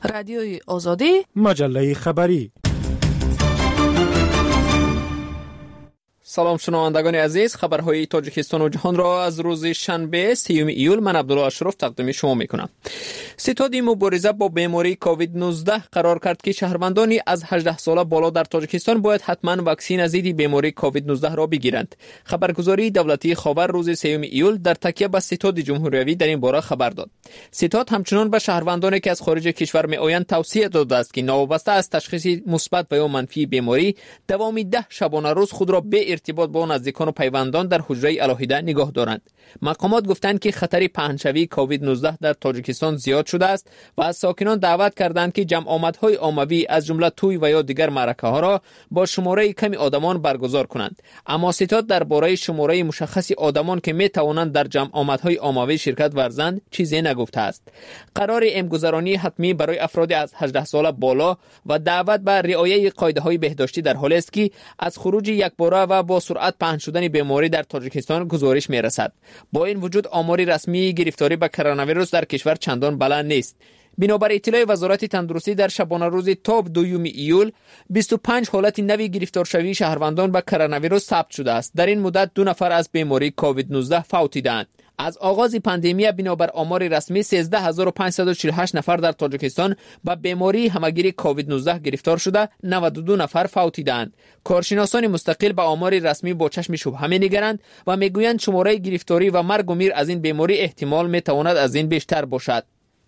رادیوی آزادی، مجله خبری. سلام شنوندگان عزیز، خبرهای تاجیکستان و جهان را از روز شنبه 3 ایول من عبدالله اشرف تقدیم شما میکنم. ستاد مبارزه با بیماری کووید 19 قرار کرد که شهروندانی از 18 ساله بالا در تاجیکستان باید حتما واکسن ضد بیماری کووید 19 را بگیرند. خبرگزاری دولتی خاور روز 3 ایول در تکیه به ستاد جمهوری در این باره خبر داد. ستاد همچنان به شهروندانی که از خارج کشور میآیند توصیه داده است که نوابسته از تشخیص مثبت و یا منفی بیماری دوام 10 شبانه روز خود را به ارتباط با نزدیکان و پیوندان در حجره الهیده نگاه دارند. مقامات گفتند که خطر پهنشوی کووید 19 در تاجیکستان زیاد شده است و از ساکنان دعوت کردند که جمع آمدهای عمومی از جمله توی و یا دیگر معرکه ها را با شماره کمی آدمان برگزار کنند. اما ستاد درباره شماره مشخص آدمان که می توانند در جمع آمدهای عمومی شرکت ورزند چیزی نگفته است. قرار امگذرانی حتمی برای افراد از 18 ساله بالا و دعوت به رعایت قاعده‌های بهداشتی در حالی است که از خروج یکباره و با سرعت پهن شدن بیماری در تاجیکستان گزارش می رسد. با این وجود آمار رسمی گرفتاری به کرونا ویروس در کشور چندان بلند نیست. بنابر اطلاع وزارت تندرستی در شبانه روز تاب 2 ایول 25 حالت نوی گرفتار شوی شهروندان به کرونا ویروس ثبت شده است. در این مدت 2 نفر از بیماری کووید 19 فوت دیدند. از آغاز پاندمی بنابر آمار رسمی 13548 نفر در تاجیکستان با بیماری همگیری کووید 19 گرفتار شده، 92 نفر فوت دیدند. کارشناسان مستقل به آمار رسمی با چشم شبهه می‌نگرند و میگویند شماره گرفتاری و مرگ و میر از این بیماری احتمال میتواند از این بیشتر باشد.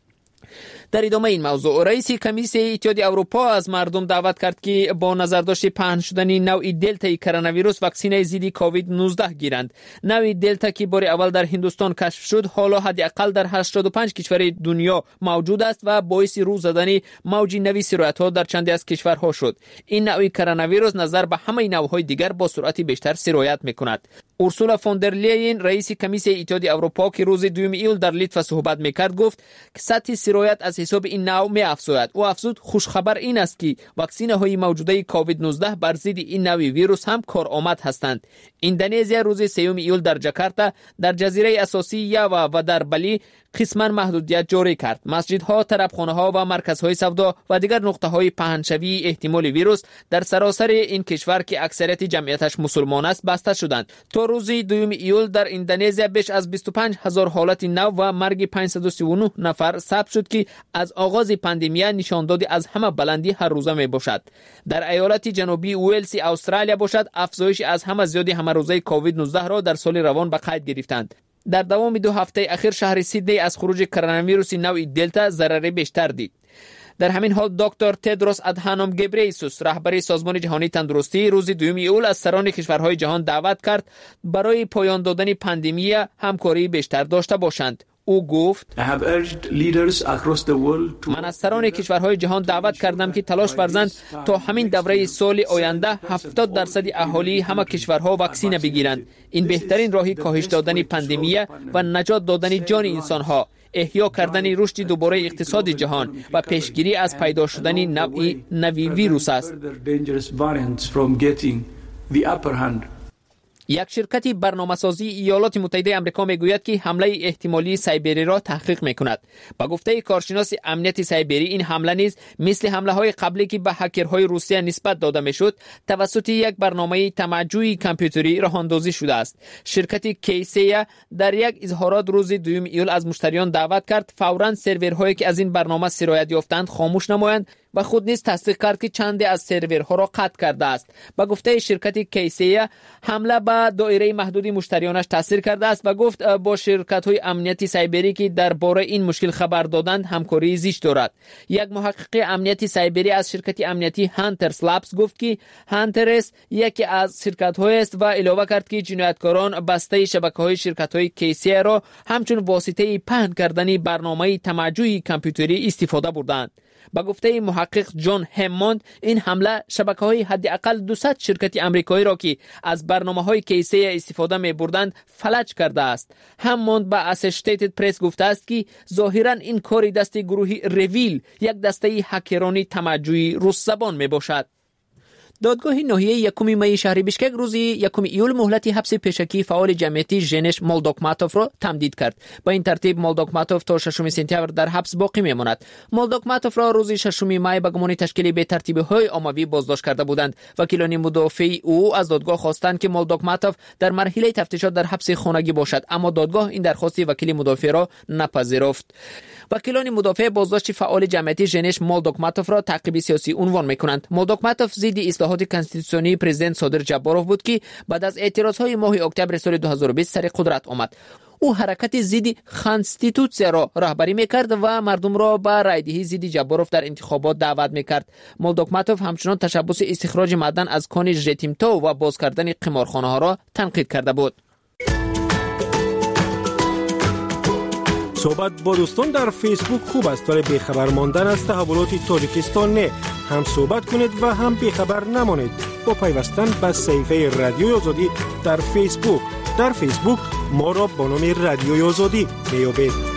در ادامه این موضوع رئیس کمیسیون اتحادیه اروپا از مردم دعوت کرد که با نظر داشته پهن شدن نوع دلتا کرونا ویروس واکسن ضد کووید 19 گیرند. نوع دلتا که بار اول در هندوستان کشف شد حالا حداقل در 85 کشور دنیا موجود است و باعث رو زدن موج نوی سرایت‌ها در چندی از کشورها شد. این نوع کرونا ویروس نظر به همه نوع‌های دیگر با سرعت بیشتر سرایت می‌کند. اورسولا فوندرلیین رئیس کمیسیون اتحادیه اروپا که روز 2 ایول در لیتوا صحبت می‌کرد گفت که سطح سرایت از حساب این نوع می‌افزاید. او افزود خوشخبر این است که واکسن‌های موجوده کووید 19 بر ضد این نوع ویروس هم کارآمد هستند. اندونزیا روز 3 ایول در جاکارتا در جزیره اساسی یاوا و در بالی قسماً محدودیت جاری کرد. مسجدها، طرفخانه‌ها و مرکزهای سودا و دیگر نقطه‌های پهنشوی احتمال ویروس در سراسر این کشور که اکثریت جمعیتش مسلمان است بسته شدند. تا روز 2 ایول در اندونزیا بیش از 25000 حالت نو و مرگ 539 نفر ثبت شد که از آغاز پاندمی نشاندادی از همه بلندی هر روزه می باشد. در ایالت جنوبی ویلز استرالیا باشد افزایش از همه زیادی همه روزه کووید 19 را در سال روان به قید گرفتند. در دوام 2 هفته اخیر شهر سیدنی از خروج کرونا ویروس نوع دلتا ضرر بیشتر دید. در همین حال دکتر تدروس ادهانوم گبریسوس رهبر سازمان جهانی تندرستی روز 2 ایول از سران کشورهای جهان دعوت کرد برای پایان دادن پاندمی همکاری بیشتر داشته باشند. او گفت من از سران کشورهای جهان دعوت کردم که تلاش ورزند تا همین دوره سال آینده 70% اهالی همه کشورها واکسن بگیرند. این بهترین راهی کاهش دادن پاندمی و نجات دادن جان انسانها، احیا کردن رشد دوباره اقتصاد جهان و پیشگیری از پیدا شدن نوی ویروس است. یک شرکت برنامه‌سازی ایالات متحده آمریکا میگوید که حمله احتمالی سایبری را تحقیق میکند. با گفته کارشناس امنیت سایبری این حمله نیز مثل حمله‌های قبلی که به هکرهای روسیه نسبت داده میشد توسط یک برنامه طمع‌جویی کامپیوتری راه‌اندازی شده است. شرکت کیسیا در یک اظهارات روز 2 ایول از مشتریان دعوت کرد فوراً سرورهایی که از این برنامه سرایت یافتند خاموش نمایند و خود نیز تصدیق کرد که چند از سرورها را قطع کرده است. با گفته شرکت کیسیا حمله به دایره محدود مشتریانش تاثیر کرده است و گفت با شرکت‌های امنیتی سایبری که درباره این مشکل خبر دادند همکاری زیست دارد. یک محقق امنیتی سایبری از شرکت امنیتی هانترز لابز گفت که هانترز یکی از شرکت‌های است و علاوه کرد که جنایتکاران بسته شبکه‌های شرکت‌های کیسیا را همچون واسطه پهن کردن برنامه طمع‌جویی کامپیوتری استفاده بردند. با گفته محقق جان هموند این حمله شبکه‌های حداقل 200 شرکت آمریکایی را که از برنامه‌های کیسه استفاده می‌بردند فلج کرده است. هموند با اسوسییتد پرس گفته است که ظاهراً این کار دست گروه ریویل یک دسته هکرانی طمع‌جویی روس زبان میباشد. دادگاه ناحیه یکم می شهر بیشکک روز 1 ایول مهلت حبس پیشکی فعال جمعیتی ژنش مولدوکماتوف را تمدید کرد. با این ترتیب مولدوکماتوف تا 6 سپتامبر در حبس باقی میماند. مولدوکماتوف را روز 6 می به گمان تشکیل به ترتیب‌های عمومی بازداشت کرده بودند. وکیلان مدافع او از دادگاه خواستند که مولدوکماتوف در مرحله تفتیشات در حبس خانگی باشد، اما دادگاه این درخواست وکیل مدافع را نپذیرفت. وکیلان مدافع بازداشت فعال جمعیتی ژنش مولدوکماتوف را تعقیب سیاسی عنوان می‌کنند. مولدوکماتوف ضد اصلاحات کنستیتوسیونی پرزیدنت صادر جباروف بود که بعد از اعتراضهای ماه اکتبر سال 2020 سر قدرت آمد. او حرکت ضد کانستیتوسیا را رهبری می‌کرد و مردم را به رایدهی ضد جباروف در انتخابات دعوت می‌کرد. مولدوکماتوف همچنان تشبث استخراج معدن از کان ژتیمتا و باز کردن قمارخانه‌ها را تنقید کرده بود. صحبت با دوستان در فیسبوک خوب است، ولی بیخبر ماندن از تحولات تاجیکستان نه. هم صحبت کنید و هم بیخبر نمانید با پیوستن به صفحه رادیوی آزادی در فیسبوک. در فیسبوک ما را با نام رادیوی آزادی میابید.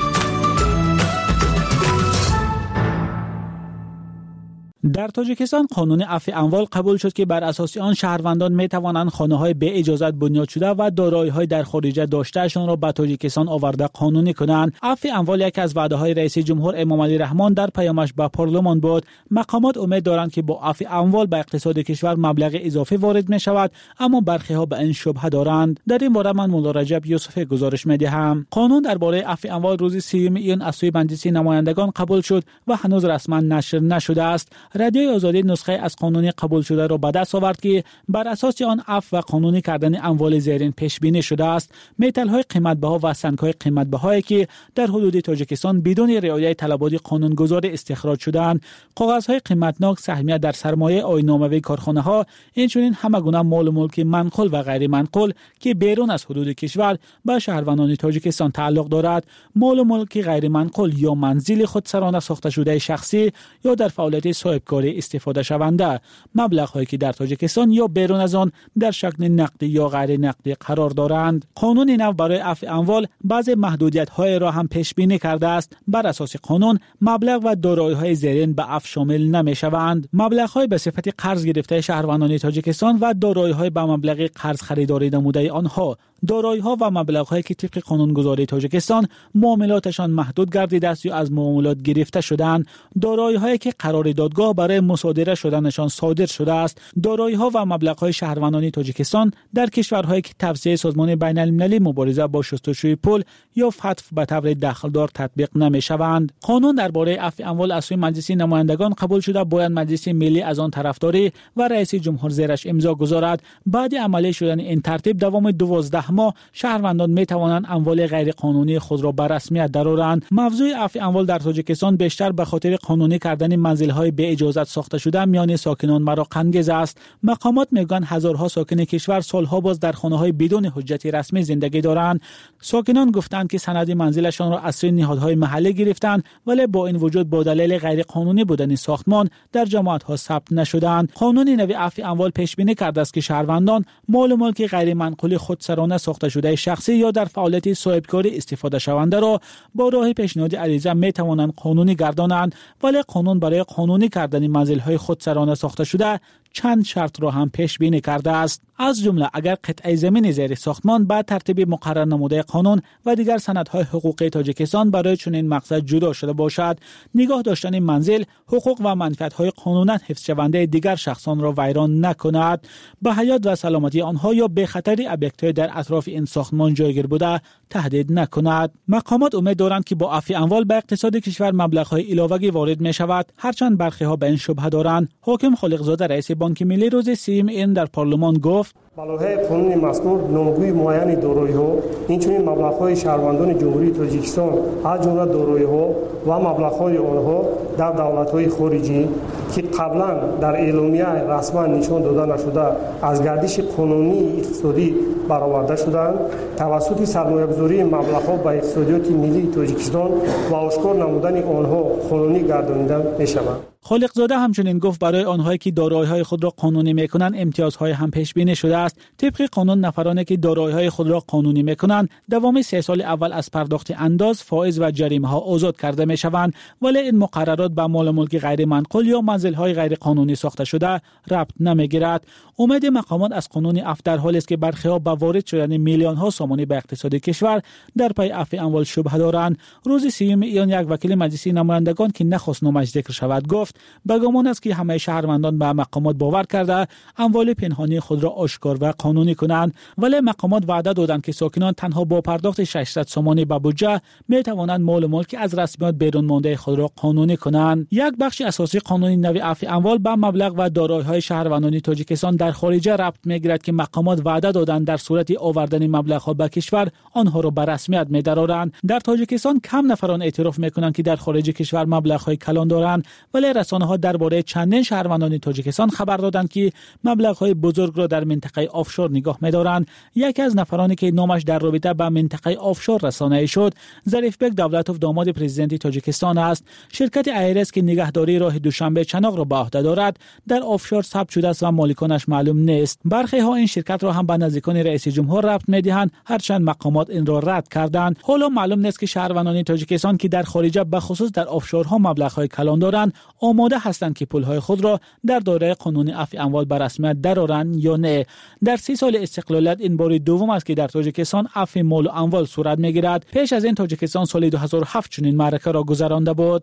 در تاجیکستان قانون عفو اموال قبول شد که بر اساس آن شهروندان می توانند خانه‌های به اجازت بنیاد شده و دارایی‌های در خارج داشتهشان را به تاجیکستان آورده قانونی کنند. عفو اموال یک از وعده‌های رئیس جمهور امام علی رحمان در پیامش به پارلمان بود. مقامات امید دارند که با عفو اموال به اقتصاد کشور مبلغ اضافی وارد می شود، اما برخی‌ها به این شبهه دارند. در این باره من مولا رجب یوسف گزارش می‌دهم. قانون درباره عفو اموال روز 30 ایون از سوی مجلس نمایندگان قبول شد و هنوز رسما نشر نشده است. رادیوی آزادی نسخه از قانون قبول شده را به دست آورد که بر اساس آن عفو و قانونی کردن اموال زیرین پیش بینی شده است. متال‌های قیمت‌بها و سنگ‌های قیمت‌بهایی که در حدود تاجیکستان بدون رعایت طلبات قانونگذار استخراج شده‌اند، کاغذهای قیمتناک، سهمیه در سرمایه آیین‌ناموی کارخانه‌ها، اینچنین همه گونه مال و ملک منقول و غیر منقول که بیرون از حدود کشور به شهروندان تاجیکستان تعلق دارد، مال و ملک غیر منقول یا منزل خودسرانه ساخته شده شخصی یا در فعالیت صاحبکاری استفاده شونده، مبلغ‌هایی که در تاجیکستان یا بیرون از آن در شکل نقدی یا غیر نقدی قرار دارند. قانون نو برای عفو اموال بعضی محدودیت‌های را هم پیش بینی کرده است. بر اساس قانون مبلغ و دارایی‌های زیرین به عفو شامل نمی‌شوند. مبلغ‌های به صفت قرض گرفته شهروندان تاجیکستان و دارایی‌های به مبلغ قرض خریداری نموده آنها، دارایی‌ها و مبلغ‌هایی که طبق قانونگذاری تاجیکستان معاملاتشان محدود گردیده است یا از معاملات گرفته شده‌اند، دارایی‌هایی که قرار دادگاه برای مصادره شدنشان صادر شده است، دارایی‌ها و مبلغ‌های شهروندان تاجیکستان در کشورهایی که توصیه سازمان بین‌المللی مبارزه با شستشوی پول یا فتف به طور دخلدار تطبیق نمی‌شوند. قانون درباره عفو اموال از سوی مجلس نمایندگان قبول شده باید مجلس ملی از آن طرفداری و رئیس جمهور زیرش امضا گذارد. بعد عملی شدن این ترتیب دوام 12 ماه شهروندان می توانند اموال غیر قانونی خود را به رسمیت درآورند. موضوع عفو اموال در تاجیکستان بیشتر به خاطر قانونی کردن منزل‌های به اجازت ساخته شده میان ساکنان مراق‌انگیز است. مقامات میگن هزارها ساکن کشور سالها باز در خانه‌های بدون حجت رسمی زندگی دارند. ساکنان گفتند که سند منزلشان را از سوی نهادهای محلی گرفتند، ولی با این وجود با دلیل غیر قانونی بودن ساختمان در جماعت‌ها ثبت نشدند. قانون نو عفو اموال پیش بینی کرده است که شهروندان مال و ملک غیر منقول خودسرانه ساخته شده شخصی یا در فعالیت صاحبکاری استفاده شونده را با راه پیشنهاد عریضه می توانند قانونی گردانند، ولی قانون برای قانونی کردن منزل‌های خودسرانه ساخته شده چند شرط را هم پیش بینی کرده است. از جمله اگر قطعه زمین زیر ساختمان به ترتیب مقرر نموده قانون و دیگر سندهای حقوقی تاجیکستان برای چنین مقصد جدا شده باشد، نگاه داشتن منزل حقوق و منفعت‌های قانونا حفظ شونده دیگر شخصان را ویران نکند، به حیات و سلامتی آنها یا به خطر ابیکت‌های در اطراف این ساختمان جایگیر بوده تهدید نکند. مقامات امید دارند که با عفو اموال به اقتصاد کشور مبلغ‌های علاوه‌ای وارد می‌شود، هرچند برخی‌ها به این شبهه دارند. حاکم خالقزاده رئیس بانک ملی روز 3 این در پارلمان گفت: بالای قانون مذکور نامگوی معین دارایی‌ها، اینچنین مبلغ‌های شهروندان جمهوری تاجیکستان از جمله دارایی‌ها و مبلغ‌های آنها در دولت‌های خارجی که قبلا در اعلامیه رسما نشان داده نشده از گردش قانونی اقتصادی برآورده شدند، توسط سرمایه‌گذاری مبلغ‌ها به اقتصادیات ملی تاجیکستان و آشکار نمودن آنها قانونی گردانیده می‌شوند. خالقزاده همچنین گفت برای آنهایی که دارایی‌های خود را قانونی می‌کنند امتیازهای هم پیش بینی شده است. طبق قانون نفرانی که دارایی‌های خود را قانونی می‌کنند دوام 3 سال اول از پرداخت انداز، فائز و جریمه‌ها آزاد کرده می‌شوند، ولی این مقررات به مال و ملک غیر منقول یا منزل منزل‌های غیرقانونی ساخته شده ربط نمی‌گیرد. امید مقامات از قانون عفو در حالی است که برخلاف به وارد شدن میلیون‌ها سامانه به اقتصاد کشور در پی عفو اموال شبهه دارند. روز 3 ایان یک وکیل مجلس نمایندگان که نخواست نامش ذکر شود گفت به گمان است که همه شهروندان به مقامات باور کرده اموال پنهانی خود را آشکار و قانونی کنند، ولی مقامات وعده دادند که ساکنان تنها با پرداخت 600 سامانه به بودجه می توانند مال و ملک از رسمیات بیرون مانده خود را قانونی کنند. یک بخش اساسی قانون نو عفو اموال به مبلغ و دارایی‌های شهروندان تاجیکستان در خارج ربط می‌گیرد که مقامات وعده دادند در صورت آوردن مبلغ‌ها به کشور آنها را به رسمیت می‌درآورند. در تاجیکستان کم نفران اعتراف می‌کنند که در خارج کشور مبلغ‌های کلان دارند، ولی رسانه‌ها درباره چندین شهروندان تاجیکستان خبر دادند که مبلغ‌های بزرگ را در منطقه آفشور نگاه می‌دارند. یکی از نفرانی که نامش در رابطه با منطقه آفشور رسانه‌ای شد، ظریفبک دولتوف داماد پرزیدنت تاجیکستان است. شرکت ایرس که نگهداری راه دوشنبه چناق را به عهده دارد در آفشور ثبت شده است و مالکانش معلوم نیست. برخی ها این شرکت را هم به نزدیکان رئیس جمهور ربط می‌دهند، هرچند مقامات این را رد کردند. حالا معلوم نیست که شهروندان تاجیکستان که در خارج به خصوص در آفشورها مبلغ‌های کلان دارند آماده هستند که پول‌های خود را در دایره قانون عفو اموال به رسمیت درآورند یا نه. در 30 سال استقلالیت این بار دوم است که در تاجیکستان عفو مال و اموال صورت می‌گیرد. پیش از این تاجیکستان سال 2007 چنین معرکه را گذرانده بود.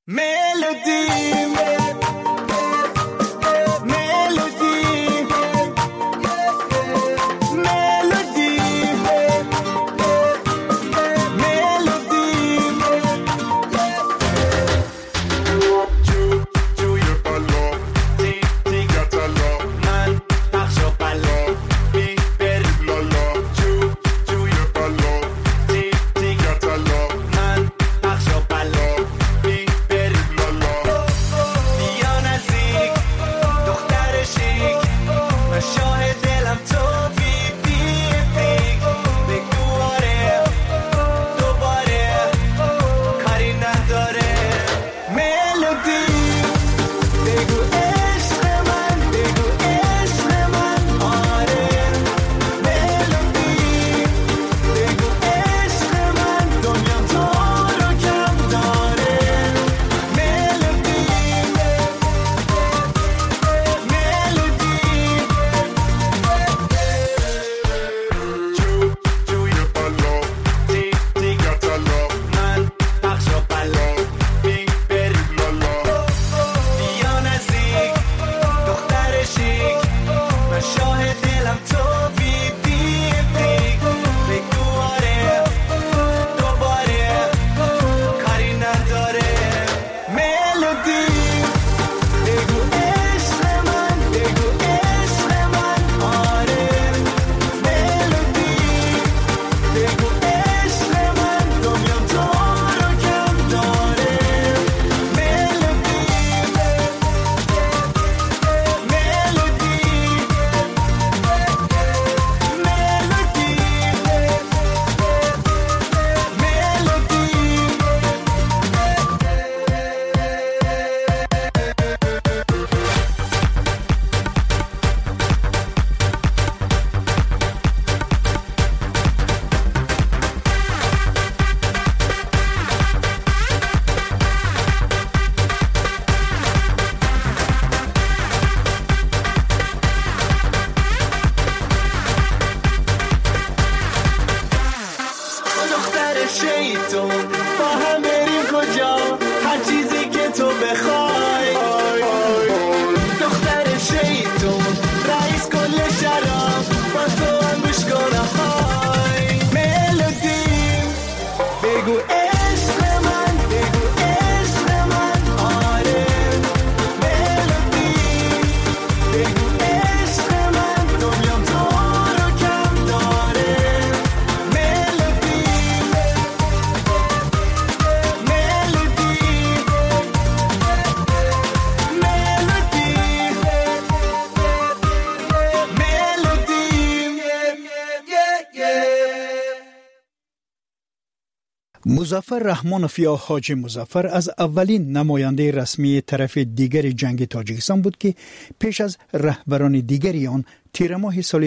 مظفر رحمانوف یا حاجی مظفر از اولین نماینده رسمی طرف دیگر جنگ تاجیکستان بود که پیش از رهبران دیگری آن تیر ماه سال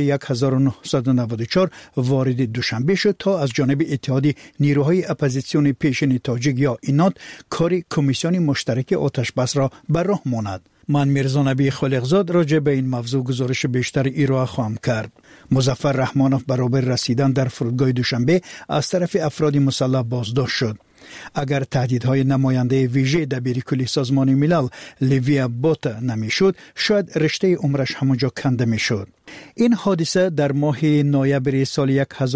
1994 وارد دوشنبه شد تا از جانب اتحاد نیروهای اپوزیسیون پیشین تاجیک یا اینات کار کمیسیون مشترک آتش بس را بر راه ماند. من میرزا نبی خالقزاد راجع به این موضوع گزارش بیشتر ایرا خواهم کرد. مظفر رحمانوف برابر رسیدن در فرودگاه دوشنبه از طرف افراد مسلح بازداشت شد. اگر تهدیدهای نماینده ویژه دبیرکلی سازمان ملل لیویا بوت نمیشد، شاید رشته عمرش همونجا کنده میشد. این حادثه در ماه نوامبر سال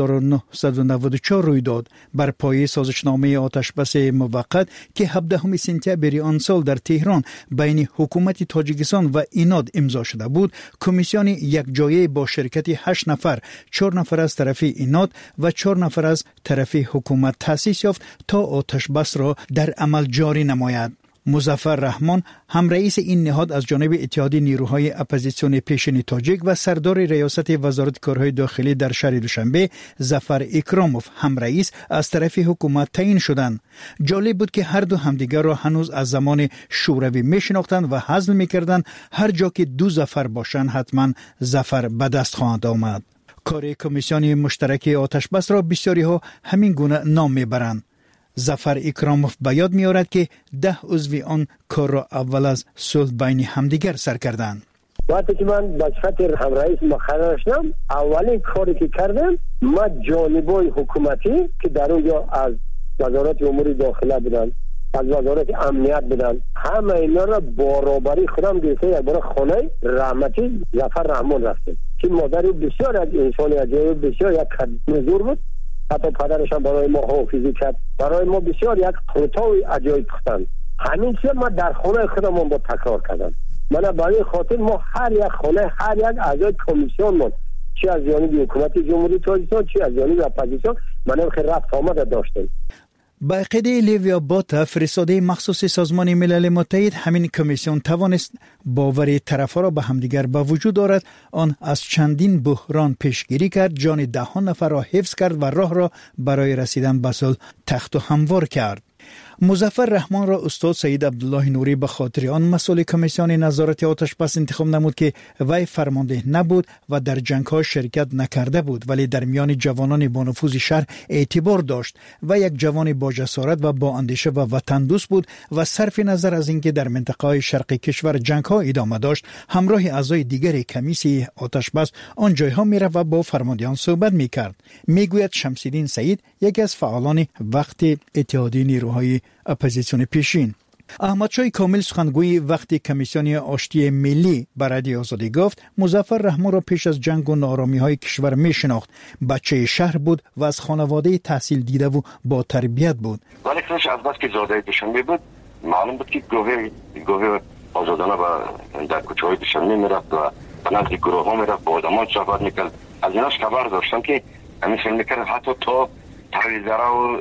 1994 روی داد بر پایه سازشنامه آتشبس موقت که 17 سپتامبر آن سال در تهران بین حکومت تاجیکستان و ایناد امضا شده بود. کمیسیون یک جایه با شرکت 8 نفر، 4 نفر از طرف ایناد و 4 نفر از طرف حکومت تأسیس یافت تا آتشبس را در عمل جاری نماید. مظفر رحمان هم رئیس این نهاد از جانب اتحاد نیروهای اپوزیسیون پیشین تاجیک و سردار ریاست وزارت کارهای داخلی در شهر دوشنبه ظفر اکراموف هم رئیس از طرف حکومت تعیین شدند. جالب بود که هر دو همدیگر را هنوز از زمان شوروی میشناختند و حزم میکردند هر جا که دو ظفر باشند حتما ظفر به دست خواهد آمد. کار کمیسیون مشترک آتشبس را بسیاری ها همین گونه نام میبرند. ظفر اکراموف به یاد می‌آورد که 10 عضو آن کار را اول از صلح بین همدیگر سر کردند. وقتی که من به صفت همرئیس مقرر شدم، اولین کاری که کردم ما جانبای حکومتی که در اونجا از وزارت امور داخله بودن، از وزارت امنیت بودن، همه اینا را برابری خودم گرفته یک بار خانه رحمتی ظفر رحمان رفتیم که مادری بسیار از انسانی عجیب، بسیار یک خدمتگزار بود. حتی پدرش هم برای ما حافظی کرد. برای ما بسیار یک خطای عجایب پختن. همین چیز ما در خانه خودمون با تکرار کردم. من برای خاطر ما هر یک خانه، هر یک اعضای کمیسیون من، چی از جانب حکومت جمهوری تاجیکستان، چی از جانب اپوزیسیون، من خیلی رفت آمد داشتیم. با عقیده لیویا بوت فرستاده مخصوص سازمان ملل متحد، همین کمیسیون توانست باور طرفا را به همدیگر به وجود دارد. آن از چندین بحران پیشگیری کرد، جان 10 نفر را حفظ کرد و راه را برای رسیدن به صلح تخت و هموار کرد. مظفر رحمان را استاد سید عبدالله نوری به خاطر آن مسئول کمیسیون نظارت آتشبس انتخاب نمود که وی فرمانده نبود و در جنگ‌ها شرکت نکرده بود، ولی در میان جوانان با نفوذ شهر اعتبار داشت و یک جوان با جسارت و با اندیشه و وطن دوست بود و صرف نظر از اینکه در منطقه شرقی کشور جنگ‌ها ادامه داشت، همراه اعضای دیگر کمیسیون آتشبس آن جایها میرفت و با فرماندهان صحبت میکرد. میگوید شمس‌الدین سعید، یکی از فعالان وقت اتحادیه نیروهای اپوزیسیون پیشین. احمدشاه کامل سخنگوی وقتی کمیسیون آشتی ملی برای آزادی گفت مظفر رحمان را پیش از جنگ و نارامی‌های کشور میشناخت. بچه شهر بود و از خانواده تحصیل دیده و با تربیت بود. ولی خودش از بس که زاده دوشنبه بود، معلوم بود که گوهر آزادانه در کوچه‌های دوشنبه میرفت و به نزد گروه ها میرفت، با آدمان صحبت میکرد. از ایناش خبر داشتم که همین فیلم میکرد حتی تا تریزره و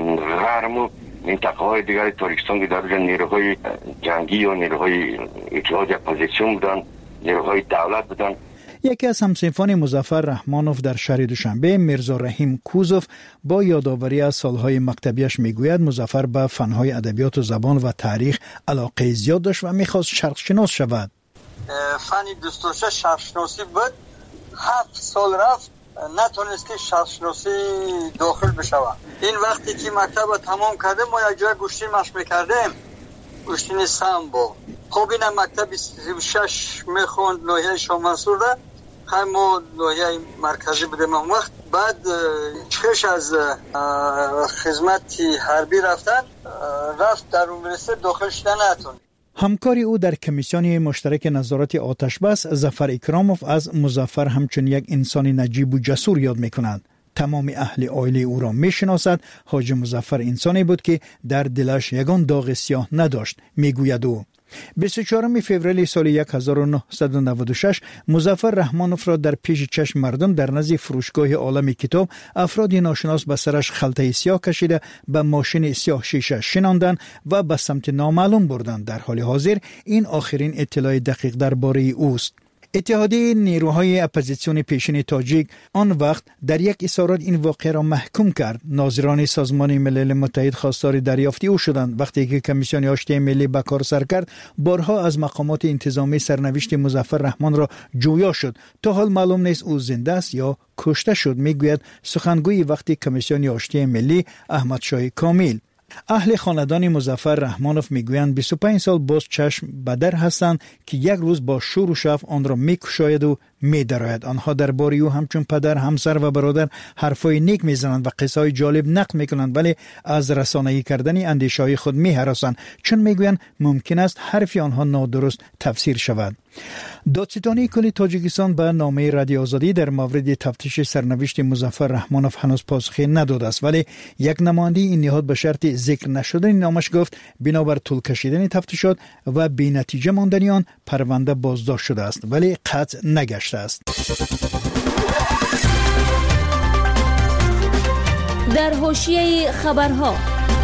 غرم و منطقه‌های دیگر تاجیکستان که در نیروهای جنگی و نیروهای اتحاد اپوزیسیون بودن، نیروهای دولت بودن. یکی از همسنفان مظفر رحمانوف در شهر دوشنبه، میرزا رحیم کوزوف، با یادآوری از سالهای مکتبیش میگوید مظفر به فنهای ادبیات و زبان و تاریخ علاقه زیاد داشت و میخواست شرقشناس شود. فن دوست داشته شرقشناسی بود. 7 سال رفت نتونست که شرقشناسی داخل بشود. این وقتی که مکتب تمام کرده ما یک جای گوشتی مشق میکردیم، گوشتین سامبو. خب این مکتب 36 میخوند ناحیه شاه منصور ده، ما ناحیه مرکزی بودیم اون وقت. بعد چش از خدمت حربی رفت در اونیورسیته داخل شدن نتون. همکاری او در کمیسیون مشترک نظارت آتشبس ظفر اکراموف از مظفر همچون یک انسان نجیب و جسور یاد می‌کند. تمام اهل عائله او را می‌شناسد. حاج مظفر انسانی بود که در دلش یگان داغ سیاه نداشت. میگوید او 24 فوریه سال 1996 مظفر رحمانوف را در پیش چشم مردم در نزد فروشگاه عالم کتاب افراد ناشناس به سرش خلطه سیاه کشیده به ماشین سیاه شیشه شناندند و به سمت نامعلوم بردند. در حال حاضر این آخرین اطلاع دقیق درباره اوست. اتحادیه نیروهای اپوزیسیون پیشین تاجیک آن وقت در یک اظهارات این واقعه را محکوم کرد. ناظران سازمان ملل متحد خواستار دریافتی او شدند. وقتی که کمیسیون آشتی ملی به کار سر کرد، بارها از مقامات انتظامی سرنوشت مظفر رحمان را جویا شد. تا حال معلوم نیست او زنده است یا کشته شد، میگوید سخنگوی وقتی کمیسیون آشتی ملی احمدشاه کامل. اهل خاندان مظفر رحمانوف میگویند 25 سال باز چشم به در هستند که یک روز با شور و شف آن را میکشاید و میدراید. آنها درباره او همچون پدر، همسر و برادر حرفای نیک میزنند و قصه‌های جالب نقل میکنند، ولی از رسانه‌ای کردن اندیشه‌های خود میهراسند، چون میگویند ممکن است حرف آنها نادرست تفسیر شود. دادستانی کل تاجیکستان به نامه رادیو آزادی در مورد تفتیش سرنوشت مظفر رحمانوف هنوز پاسخی نداده است، ولی یک نماینده این نهاد به شرط ذکر نشدن نامش گفت بنابر طول کشیدن تفتیشات و بی نتیجه ماندن آن پرونده بازداشت شده است، ولی قطع نگشته است. در حاشیه خبرها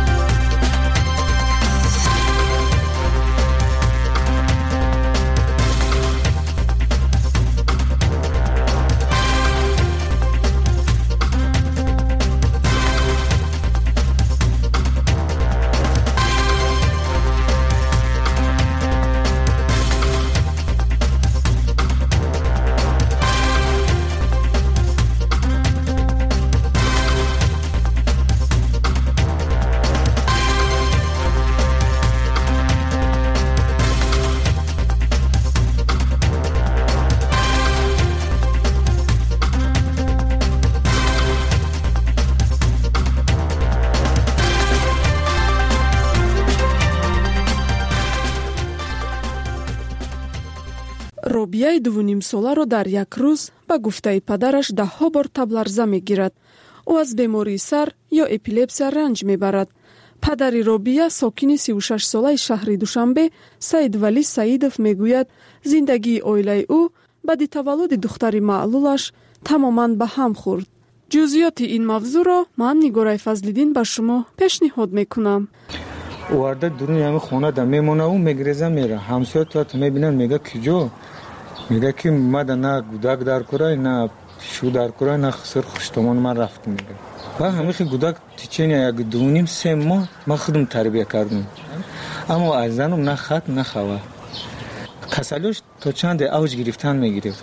робияи 2.5 соларо дар як рӯз ба гуфтаи падараш 10 бор табларза мегирад. ӯ аз бемории сар ё эпилепсия ранҷ мебарад. падари робия, сокини 36 солаи шаҳри Душанбе, Саидвали Саидов мегӯяд, зиндагии оилаи ӯ баъди таваллуди духтари маълулаш тамоман ба ҳам хӯрд. ҷузъиёти ин мавзӯъро ман Нигораи Фазлиддин ба шумо пешниҳод мекунам. وارد درون همه خونه دا میمونه و میگریزه میره. همسایه تو میبینن میگه کجا؟ میگه که ماده نه گودک در کرای نه شو در کرای نه خسر خوشتمان من رفت میگه. و همیشه گودک تیچینه یک 2.5-3 ماه من خودم تربیه کردم. اما از زنم نه خط نه خواه. کسلیش تا چند اوج گرفتن میگرفت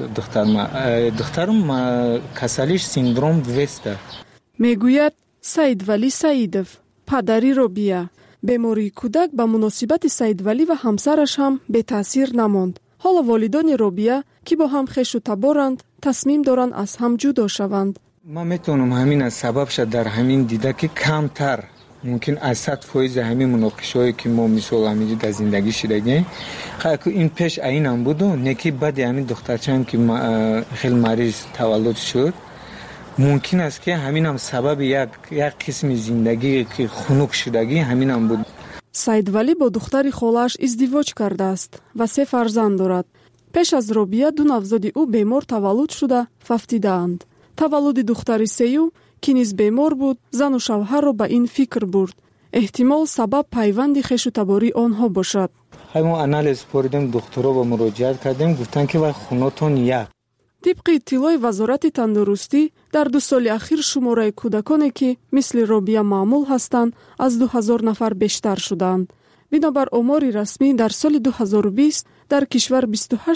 دخترم کسلیش سیندروم وسته. میگوید سعیدولی سعیدов، падари робия. бемории кӯдак ба муносибати Саидвалӣ ва ҳамсараш ҳам бетаъсир намонд. ҳоло волидони робия ки бо ҳам хешу таборанд, тасмим доранд аз ҳам ҷудо шаванд. ман метавонам ҳамин аз сабабша дар ҳамин дида ки камтар мумкин аз 100% ҳамин муноқишҳое ки мо мисол ҳамиҷо дар зиндагӣ шидагем қайку ин пеш айнам буду не ки баъди ҳамин духтарчаам ки хеле мариз таваллуд шуд мумкин аст ки ҳаминам сабаби як қисми зиндагӣ ки хунук шудагӣ ҳаминам буд. Саидвалӣ бо духтари холааш издивоҷ кардааст ва 3 фарзанд дорад. пеш аз робия 2 навзоди ӯ бемор таваллуд шуда фафтидаанд. таваллуди духтари сеюм ки низ бемор буд, зану шавҳарро ба ин фикр бурд. эҳтимол сабаб пайванди хешутабории онҳо бошад. ҳамон анализ пуридем духтуро ба муроҷиат кардем, гуфтанд ки вай хунотон як. طبق اطلاع وزارت تندرستی در 2 سال اخیر شماره کودکانی که مثل رابیا معمول هستند از 2000 نفر بیشتر شدند. بنابر آمار رسمی در سال 2020 در کشور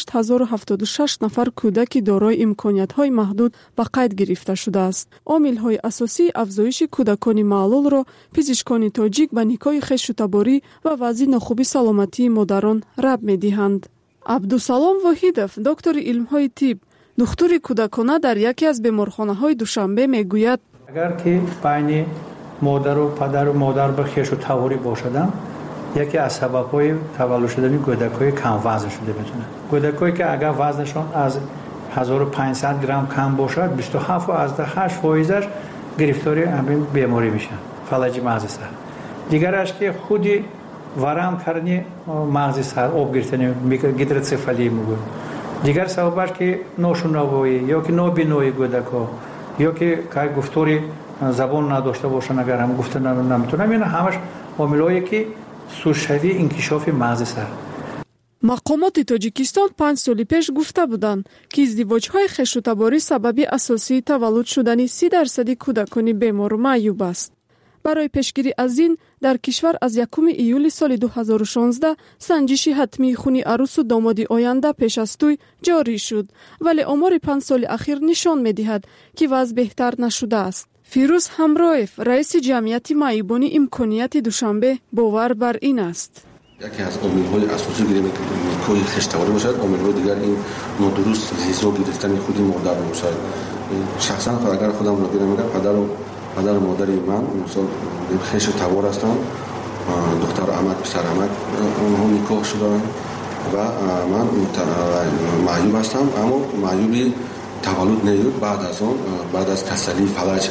28076 نفر کودک دارای امکانیت‌های محدود به قید گرفته شده است. عامل‌های اساسی افزایش کودکان معلول را پزشکان تاجیک به نیکای خشونت‌باری و وضع ناخوبی سلامتی مادران ربط می‌دهند. عبدالسلام واحدов، دکتر علم‌های طب، دختری کودکانه در یکی از بیمارخانه‌های دوشنبه میگوید اگر که بین مادر و پدر و مادر به خشونت‌آوری باشدن یکی از سبب‌های تولد شدن کودک‌های کم وزن شده میتونه. کودکایی که اگر وزنشان از 1500 گرم کم باشد 27.8% گرفتاری همین بیماری میشن. فلج مغز سر. دیگرش که خودی ورم کردن مغز سر آب گرفتن گیدروسفالی میگن. دیگر سببش که ناشنوایی یا که نابینایی کودک‌ها یا که گفتاری زبان نداشته باشن اگر هم گفتن نمیتونن، این همش عاملایی که سوشوی انکشاف مغز سر. مقامات تاجیکستان 5 سال پیش گفته بودند که ازدواج‌های خشونت‌آوری سببی اساسی تولد شدن 30% کودکان بیمار معیوب است. برای پیشگیری از این در کشور از 1 ایول سال 2016 سنجش حتمی خون عروس و داماد آینده پیش از توی جاری شد، ولی آمار 5 سال اخیر نشان می‌دهد که وضع بهتر نشده است. фирӯз ҳамроев, раиси ҷамъияти маъибони имконияти душанбе, бовар бар ин аст. یکی از عامل‌های اساسی گرفتن نیکوی خشتواری باشد. عامل‌های دیگر این نادرست غذا گرفتن خودی مادر باشد. شخصا اگر خودم رو بگم پدر و مادر من مثلا خش و توار هستند. دختر عمک پسر عمک اونها نکاح شدند و من معیوب هستم، اما معیوبی تولد نیست. بعد از کسلی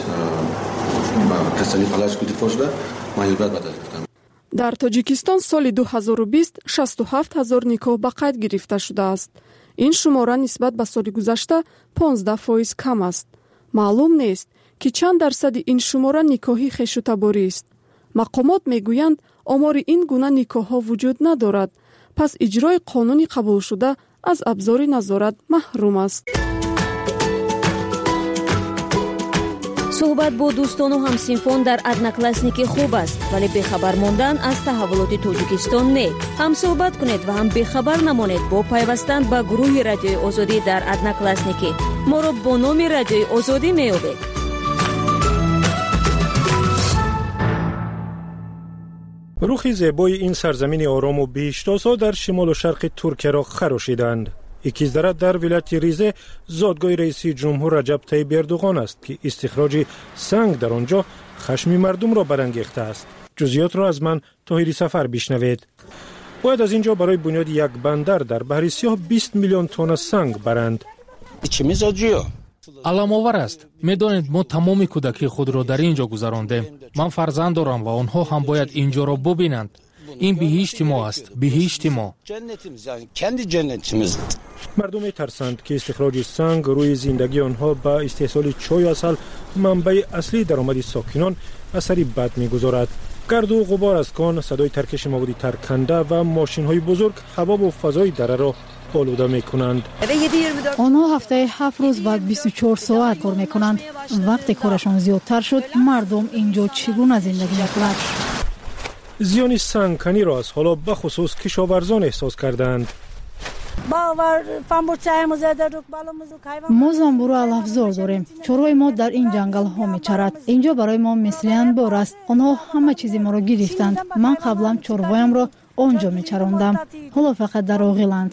فلج گرفته شده معیوبیت بعد از گرفتن. дар тоҷикистон соли 2020 67 000 никоҳ ба қайд гирифта шудааст. ин шумора нисбат ба соли гузашта 15% кам аст. маълум нест ки чанд дарсади ин шумора никоҳи хешутаборист. мақомот мегӯянд омори ин гуна никоҳҳо вуҷуд надорад, пас иҷрои қонуни қабулшуда аз абзори назорат маҳрум аст. суҳбат бо дӯстону ҳамсинфон дар одноклассники хуб аст, вале бехабар мондан аз таҳаввулоти Тоҷикистон не. ҳам суҳбат кунед ва ҳам бехабар намонед бо пайвастан ба гурӯҳи Радиои Озодӣ дар одноклассники. моро бо номи Радиои Озодӣ меёбед. рухи зебои ин сарзамини орому биҳиштосо дар шимолу шарқи Туркияро харошиданд. икиздара дар вилояти Ризе зодгоҳи раиси ҷумҳур Раҷаб Таyyib Ердуғон аст ки истихроҷи санг дар он ҷо хашми мардумро барангехтааст. ҷузъиётро аз ман Тоҳири Сафар бишнавед. бояд аз ин ҷо барои бунёди як бандар дар баҳри Сиёҳ 20 миллион тонна санг баранд. аламовар аст. медонед мо тамоми кӯдакии худро дар ин ҷо гузарондем. ман фарзанд дорам ва онҳо ҳам бояд ин ҷоро бубинанд. ин биҳишти мо аст, биҳишти мо. мардум метарсанд ки истихроҷи санг рӯи зиндагии онҳо ба истеҳсоли чою асал, манбаи аслии даромади сокинон асари бад мегузорад. гарду ғубор аз кон, садои таркиши маводи тарканда ва мошинҳои бузург ҳаво ву фазои дараро олуда мекунанд. онҳо ҳафтаи 7 рӯз ва 24 соат кор мекунанд. вақте корашон зиёдтар шуд, мардум ин ҷо чӣ гуна зиндагӣ мекунад? зиёни сангканиро аз ҳоло бахусус кишоварзон эҳсос карданд. мо занбуру алафзор дорем. чорвои мо дар ин ҷангалҳо мечарад. ин ҷо барои мо мисли анбор аст. онҳо ҳама чизи моро гирифтанд. ман қаблан чорвоямро он ҷо мечарондам. ҳоло фақат дар оғиланд.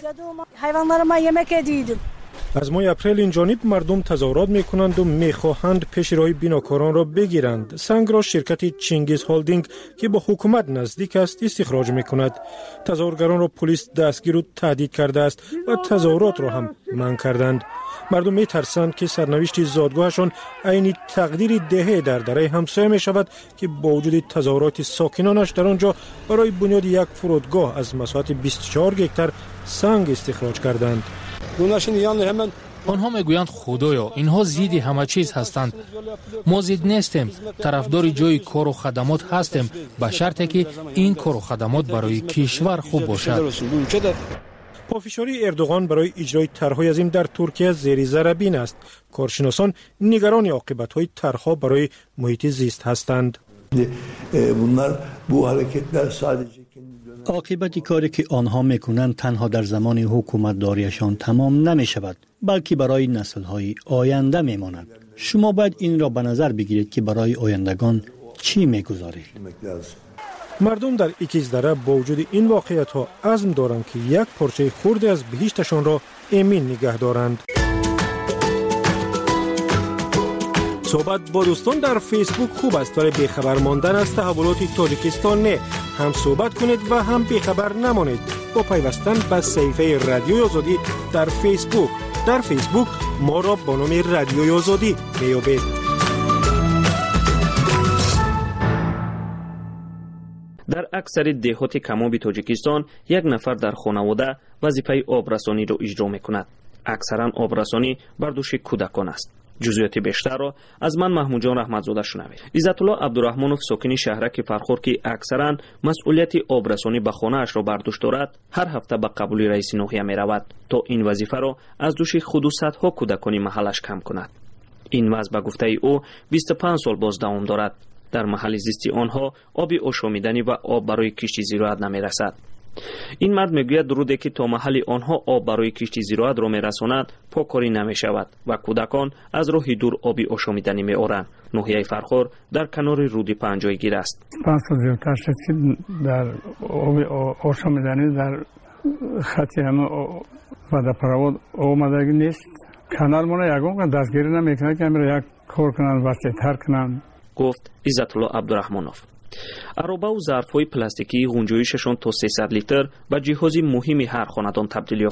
аз моҳи апрел инҷониб мардум тазоҳурот мекунанду мехоҳанд пеши роҳи бинокоронро бигиранд. сангро ширкати Чингиз Холдинг ки бо ҳукумат наздик аст истихроҷ мекунад. тазоҳургаронро полис дастгиру таҳдид кардааст ва тазоҳуротро ҳам манъ карданд. мардум метарсанд ки сарнавишти зодгоҳашон айни тақдири деҳе дар дараи ҳамсоя мешавад ки бо вуҷуди тазоҳуроти сокинонаш дар он ҷо барои бунёди як фурудгоҳ аз масоҳати 24 гектар санг истихроҷ карданд. онҳо мегӯянд худоё, инҳо зидди ҳама чиз ҳастанд. мо зид нестем, тарафдори ҷои кору хадамот ҳастем, ба шарте ки ин кору хадамот барои кишвар хуб бошад. пофишории Ердуғон барои иҷрои тарҳҳои азим дар Туркия зери заррабин аст. коршиносон нигарони оқибатҳои тарҳҳо барои муҳити зист ҳастанд. عاقبت کاری که آنها میکنند تنها در زمان حکومتداریشان تمام نمیشود، بلکه برای نسل‌های آینده میماند. شما باید این را به نظر بگیرید که برای آیندگان چی میگذارید. مردم در ایکیزدره با وجود این واقعیت‌ها عزم دارند که یک پارچه خرد از بهشتشان را امین نگه دارند. صحبت با دوستان در فیسبوک خوب است، ولی بیخبر ماندن از تحولات تاجیکستان نه. هم صحبت کنید و هم بیخبر نمانید با پیوستن به صفحه رادیوی آزادی در فیسبوک. در فیسبوک ما را با نام رادیوی آزادی میابید. در اکثر دهات کمابی تاجیکستان یک نفر در خانواده وظیفه آبرسانی را اجرا میکند. اکثرا آبرسانی بر دوش کودکان است. جزئیات بیشتر را از من محمود جان رحمتزاده شنوید. عزت الله عبدالرحمنوف ساکن شهرک فرخور که اکثرا مسئولیت آبرسانی به خانه اش را بر دوش دارد، هر هفته به قبول رئیس ناحیه می رود تا این وظیفه را از دوش خود و صدها کودکان محلش کم کند. این وضع به گفته او 25 سال باز دوام دارد. در محل زیستی آنها آب آشامیدنی و آب برای کشتی زراعت نمی رسد. این مرد میگوید روده که تا محل آنها آب برای کشتی زراعت را میرساند پاککاری نمیشود و کودکان از راه دور آبی آشامیدنی میآورند. نوحیه فرخور در کنار رود پنجایگیر است. 5 سال زیادتر شد که در آب آشامیدنی در خطی همه ودپرواد آمدگی نیست. کانال مونه یکم دستگیری نمیکنه که همه یک کار کنند وسیع‌تر کنند، گفت عزت الله عبدالرحمنوف. عرابه و ظرف‌های پلاستیکی غنجایششان تا 300 لیتر به جهازی مهمی هر خاندان تبدیل یافت.